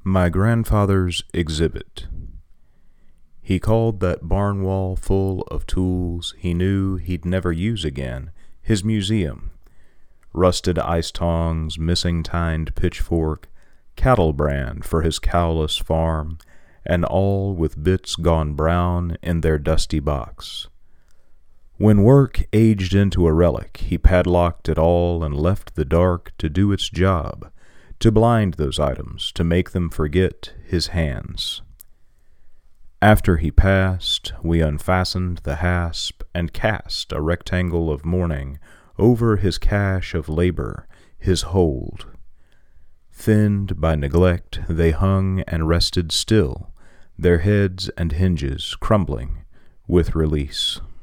My grandfather's exhibit. He called that barn wall full of tools he knew he'd never use again his museum. Rusted ice tongs, missing tined pitchfork, cattle brand for his cowless farm, and all with bits gone brown in their dusty box. When work aged into a relic, he padlocked it all and left the dark to do its job, to blind those items, to make them forget his hands. After he passed, we unfastened the hasp and cast a rectangle of mourning over his cache of labor, his hold. Thinned by neglect, they hung and rested still, their heads and hinges crumbling with release.